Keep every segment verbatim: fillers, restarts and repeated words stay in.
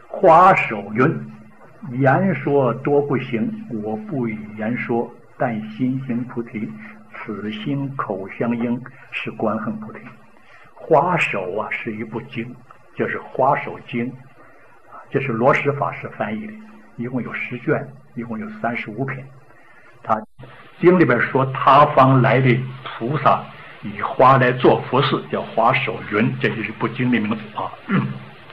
花首云：言说多不行，我不以言说，但心行菩提。此心口相应，是观恨菩提。花首啊，是一部经，就是《花首经》，这是罗什法师翻译的，一共有十卷，一共有三十五篇。他经里边说，他方来的菩萨以花来做佛事，叫花首云，这就是部经的名字啊。嗯、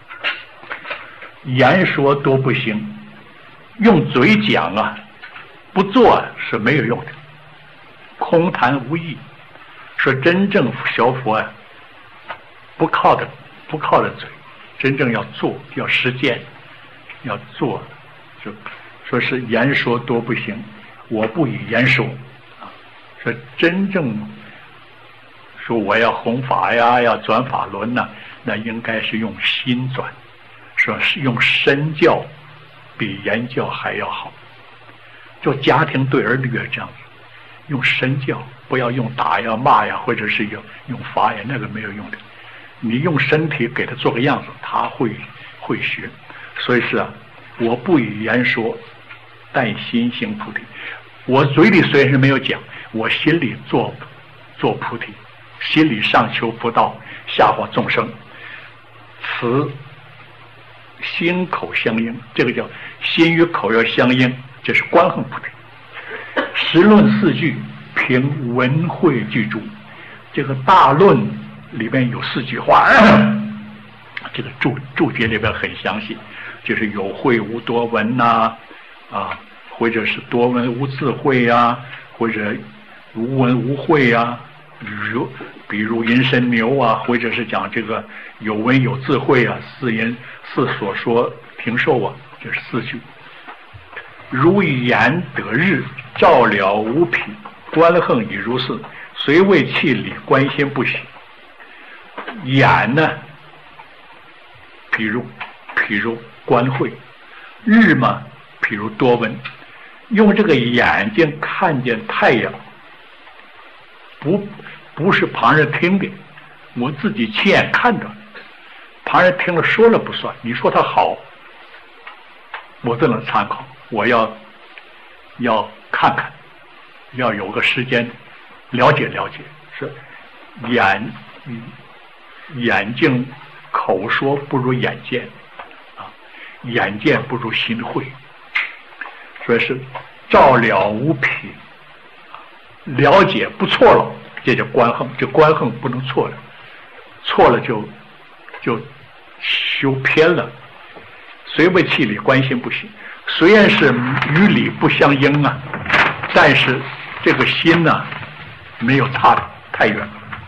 言说多不行，用嘴讲啊，不做是没有用的，空谈无益。说真正学佛啊，不靠的不靠的嘴，真正要做，要实践，要做。就说是言说多不行，我不以言说啊。说真正说我要弘法呀，要转法轮呐，那应该是用心转，说是用身教，比言教还要好。就家庭对儿女也这样子，用身教，不要用打呀、骂呀，或者是用用罚呀，那个没有用的。你用身体给他做个样子，他会会学。所以是啊，我不以言说，但心行菩提。我嘴里虽然是没有讲，我心里做做菩提，心里上求佛道，下化众生。此心口相应，这个叫心与口要相应，这是观恨菩提。十论四句凭文慧具足，这个大论里面有四句话，这个注注解里边很详细，就是有慧无多闻呐、啊，啊，或者是多闻无智慧呀、啊，或者无闻无慧呀、啊，如比如银神牛啊，或者是讲这个有闻有智慧啊，四言四所说平受啊，这是四句。如言得日，照了无匹，观恨已如是，虽未气理，观心不喜。眼呢，譬如譬如观慧；日嘛，譬如多闻。用这个眼睛看见太阳，不不是旁人听的，我自己亲眼看着，旁人听了说了不算。你说他好，我不能参考，我要要看看，要有个时间了解了解。是眼眼睛口说不如眼见啊，眼见不如心会。所以是照了无匹，了解不错了，这叫观恨。这观恨不能错了，错了就就修偏了。虽未气理，观心不喜。虽然是与理不相应啊，但是这个心呢、啊，没有差太远。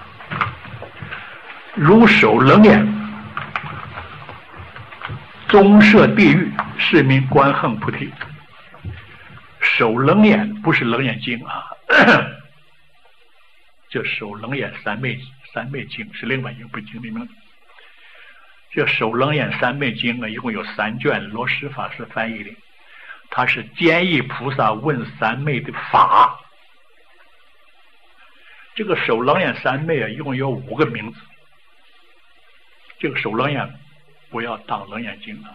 如手冷眼，终摄地狱，是名观恨菩提。手冷眼不是冷眼睛啊，这手冷眼三昧三昧经是另外一部经的名字。这手冷眼三昧经啊，一共有三卷，罗什法师翻译的。他是坚毅菩萨问三昧的法。这个手冷眼三昧啊，一共有五个名字。这个手冷眼不要当冷眼睛啊。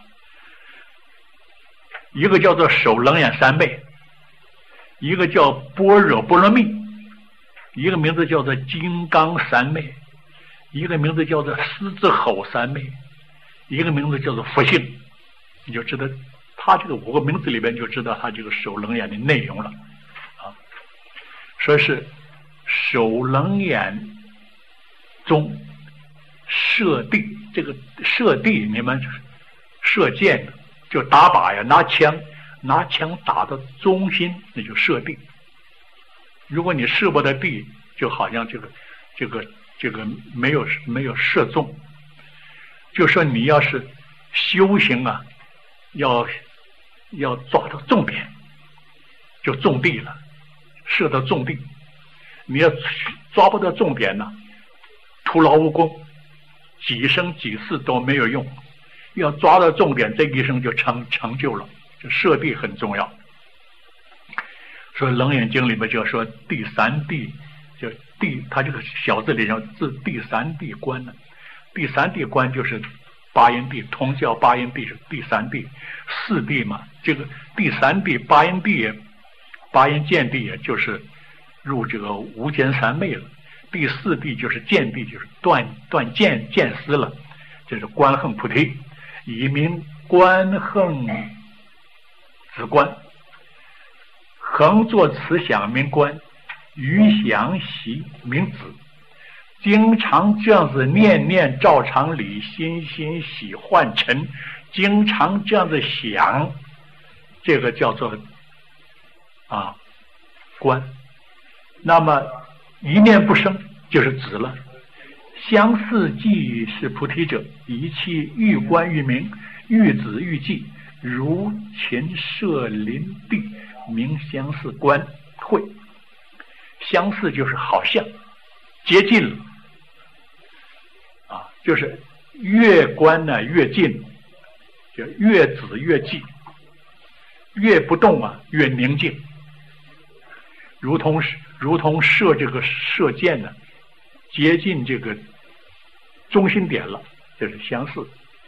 一个叫做手冷眼三昧，一个叫般若波罗蜜，一个名字叫做金刚三昧，一个名字叫做狮子吼三昧，一个名字叫做佛性。你就知道他这个五个名字里边就知道他这个手冷眼的内容了啊。说是手冷眼中射地，这个射地你们射箭就打靶呀，拿枪拿枪打到中心，那就射地。如果你射不到地，就好像这个这个这个没有没有射中。就说你要是修行啊，要要抓到重点，就种地了，射到种地。你要抓不到重点呢，徒劳无功，几生几世都没有用。要抓到重点，这一生就成成就了。这射地很重要。说《楞严经》里面就说第三地，就地，他这个小字里头字第三地观呢。第三地观就是八因地，通教八因地是第三地，四地嘛，这个第三地八因地，八因见地也就是入这个无间三昧了。第四地就是见地，就是断断见见思了，就是观横菩提，以名观横子观，横作慈想名观，余想喜名子。经常这样子念念照常理，心心喜幻尘，经常这样子想，这个叫做啊观。那么一念不生就是子了。相似即是菩提者，一气欲观欲明，欲子欲寂，如禽舍林地，名相似观会。相似就是好像接近了啊，就是越观呢越近，就越子越寂，越不动啊越宁静，如同如同射这个射箭呢，接近这个中心点了，这是相似。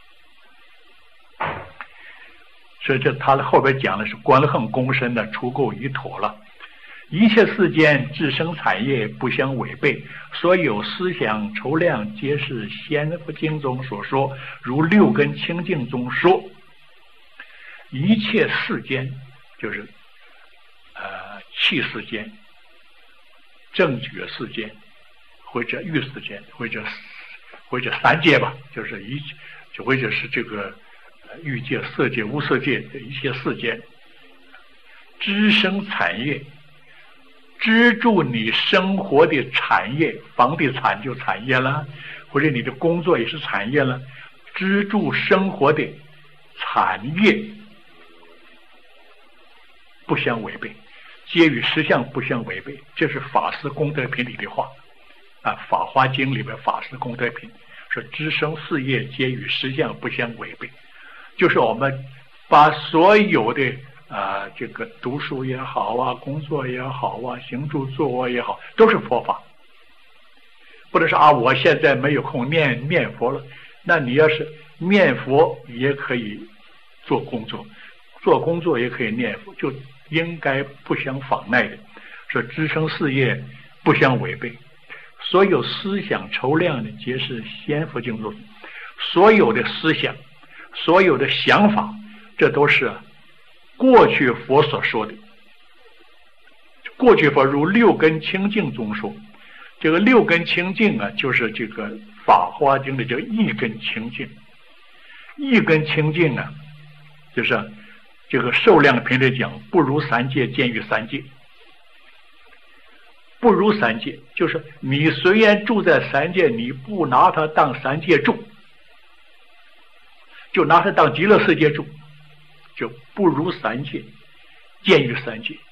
所以这他的后边讲的是观横公身的除垢已妥了。一切世间自生产业不相违背，所有思想筹量皆是仙佛经中所说，如六根清净中说。一切世间就是呃气世间、正觉世间，或者欲世间，或者或者三界吧，就是一就或者是这个欲界、色界、无色界的一切世间，滋生产业，资助你生活的产业，房地产就产业了，或者你的工作也是产业了，资助生活的产业不相违背，皆与实相不相违背，这是法师功德品里的话啊，《法华经》里边法师功德品说，知生事业皆与实相不相违背，就是我们把所有的啊，这个读书也好啊，工作也好啊，行住坐卧也好，都是佛法。不能说啊，我现在没有空念念佛了，那你要是念佛也可以做工作，做工作也可以念佛，就应该不相妨碍的。说知生事业不相违背，所有思想筹量的皆是仙佛经中，所有的思想，所有的想法，这都是过去佛所说的。过去佛如六根清净中说，这个六根清净啊，就是这个《法华经》的这个一根清净。一根清净啊，就是这个受量品里讲，不如三界见于三界。不如三界，就是你虽然住在三界，你不拿它当三界住，就拿它当极乐世界住，就不如三界见于三界。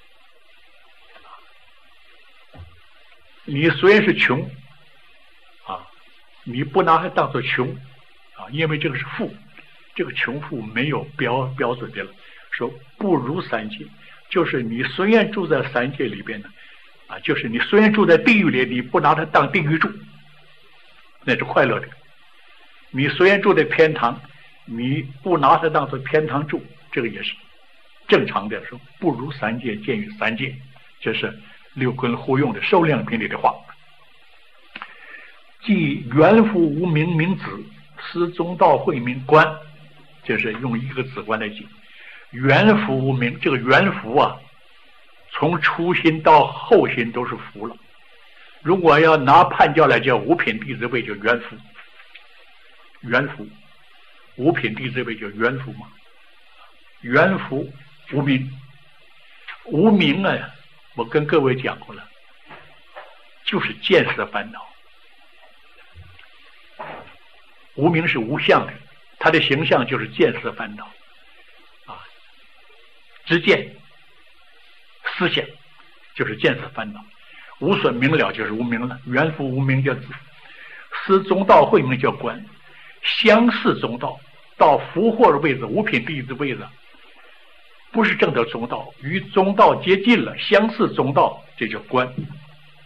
你虽然是穷啊，你不拿它当作穷啊，因为这个是富，这个穷富没有标标准的了。说不如三界，就是你虽然住在三界里边呢，啊，就是你虽然住在地狱里，你不拿它当地狱住，那是快乐的。你虽然住在天堂，你不拿它当作天堂住，这个也是正常的。说不如三界见于三界，这是六根互用的受量品里的话。即缘福无名名子，思中道慧名观，就是用一个子观来讲。缘福无名，这个缘福啊，从初心到后心都是福了。如果要拿判教来叫五品弟子位，就缘福。缘福，五品弟子位就缘福嘛。缘福无名，无名啊，我跟各位讲过了，就是见识的烦恼。无名是无相的，它的形象就是见识的烦恼啊，知见思想就是见识烦恼，无损明了就是无明了。缘福无名叫子，思中道慧名叫观，相似中道到福祸的位置，五品弟子位置，不是正得中道，与中道接近了，相似中道，这叫观。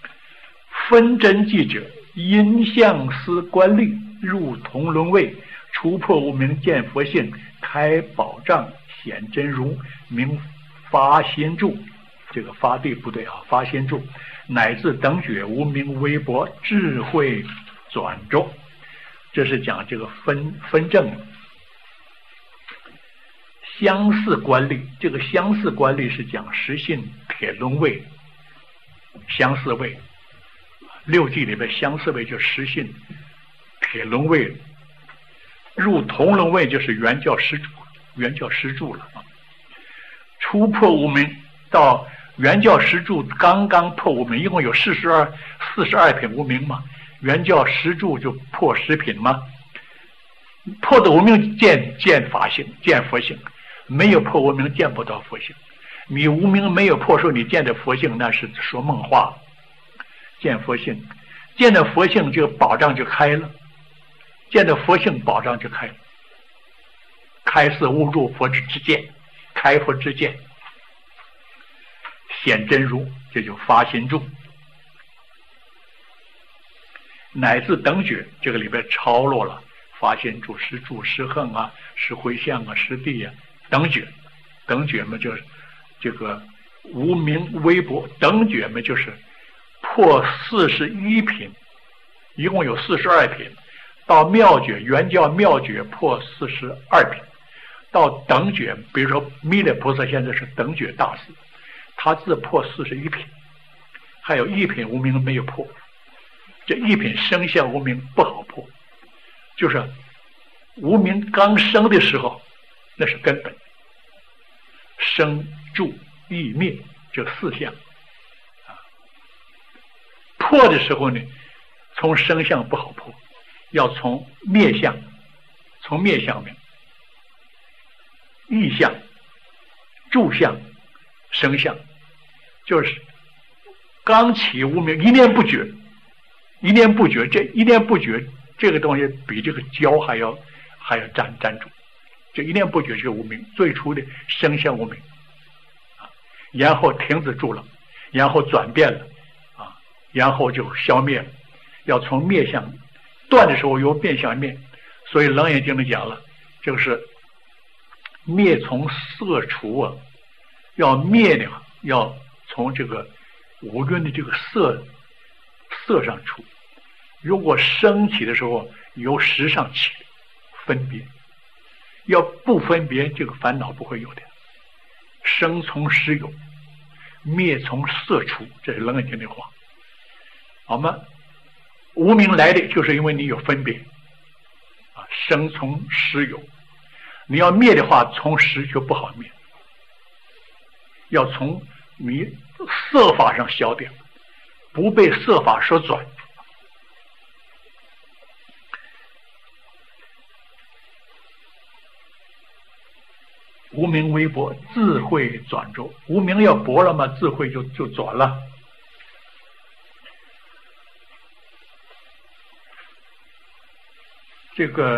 分真记者，因相思观虑，入同伦位， 除破无明，见佛性，开宝障，显真如，名发心住。这个发对不对啊？发心住，乃至等觉无明微薄，智慧转着。这是讲这个分分正。相似观力，这个相似观力是讲实性铁轮位，相似位。六记里边相似位就实性铁轮位，入同轮位就是原教实住，原教实住了啊。初破无明到原教实住，刚刚破无明，一共有四十二四十二品无明嘛，原教实住就破十品嘛。破的无明见见法性，见佛性。没有破无明，见不到佛性。你无明没有破时候，你见的佛性那是说梦话。见佛性，见到佛性，这个宝障就开了。见到佛性，宝障就开了。开示悟入佛之之见，开佛之见，显真如，这就发心住。乃至等觉，这个里边超落了发心住、实住、实横啊、实回向啊、实地啊。等觉，等觉嘛就是这个无明微薄，等觉嘛就是破四十一品，一共有四十二品。到妙觉，原教妙觉破四十二品。到等觉，比如说弥勒菩萨现在是等觉大师，他自破四十一品，还有一品无明没有破。这一品生相无明不好破，就是无明刚生的时候。那是根本，生住意灭这四项啊。破的时候呢，从生相不好破，要从灭相，从灭相面，意相、住相、生相，就是刚起无明，一念不觉，一念不觉，这一念不觉这个东西比这个胶还要还要粘粘住。这一念不觉是无明，最初的生相无明啊，然后停止住了，然后转变了啊，然后就消灭了。要从灭相断的时候由变相灭，所以《楞严经》里讲了，就是灭从色除啊，要灭呢，要从这个五蕴的这个色色上除。如果升起的时候由识上起分别。要不分别，这个烦恼不会有的。生从识有，灭从色除，这是楞严经的话。好吗？无明来的就是因为你有分别啊，生从识有。你要灭的话，从识就不好灭，要从你色法上消掉，不被色法所转。无明微薄，智慧转轴。无明要薄了嘛，智慧就就转了。这个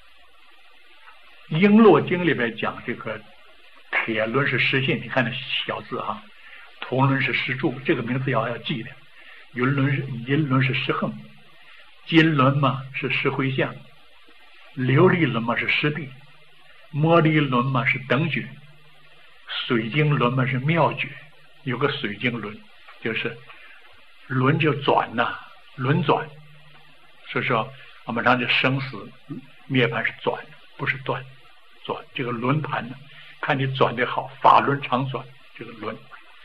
《璎珞经》里边讲，这个铁轮是实性，你看那小字哈，铜轮是实住，这个名字要要记的。云轮是银轮是实横，金轮嘛是实回向，琉璃轮嘛是实地。摩利轮嘛是等觉，水晶轮嘛是妙觉，有个水晶轮，就是轮就转呐、啊，轮转。所以说我们讲这生死涅槃是转，不是断，转这个轮盘呢，看你转的好，法轮常转，这个轮。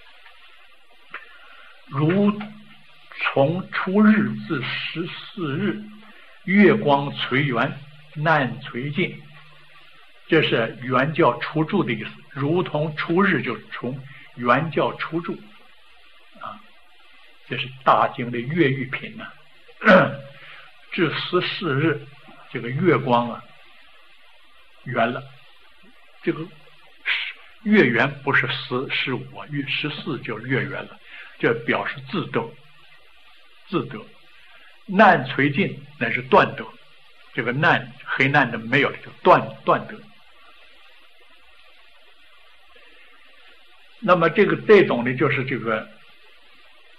如从初日至十四日，月光垂圆，难垂尽。这是原教出住的意思，如同初日就从原教出住啊，这是大经的月喻品呢、啊。至十四日，这个月光啊圆了，这个月圆不是十十五啊，月十四就月圆了，这表示自得，自得。难垂尽乃是断得，这个难黑难的没有了，就断断得。那么这个这种呢，就是这个，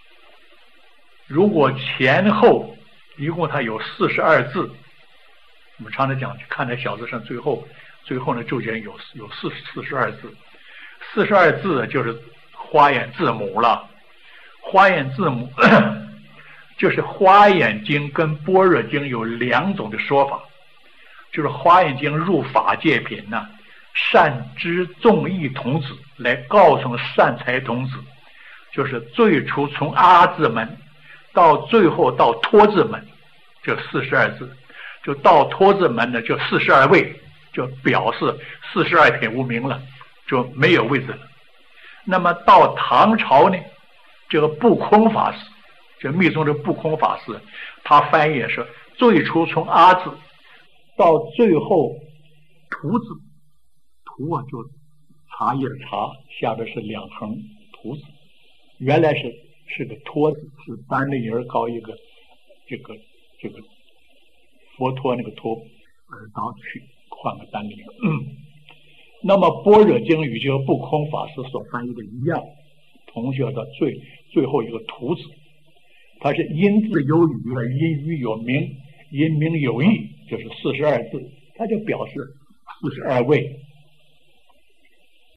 如果前后一共它有四十二字， 我们常常讲，看在小字上，最后最后呢，注解有有四四十二字，四十二字就是花眼字母了。花眼字母就是华严经跟般若经有两种的说法，就是华严经入法界品呢、啊，善知众义童子来告诉善财童子，就是最初从阿字门到最后到托字门，就四十二字，就到托字门呢，就四十二位，就表示四十二品无名了，就没有位置了。那么到唐朝呢，这个不空法师，这密宗的不空法师，他翻译是最初从阿字到最后图字，图啊就茶叶的茶，下边是两横图字，原来是是个托字，是单立人高一个这个这个佛陀那个托耳当去换个单立人。嗯，那么般若经与这个不空法师所翻译的一样，同学的最最后一个图字，它是因字有语，因语有名，因名有义，就是四十二字，它就表示四十二位。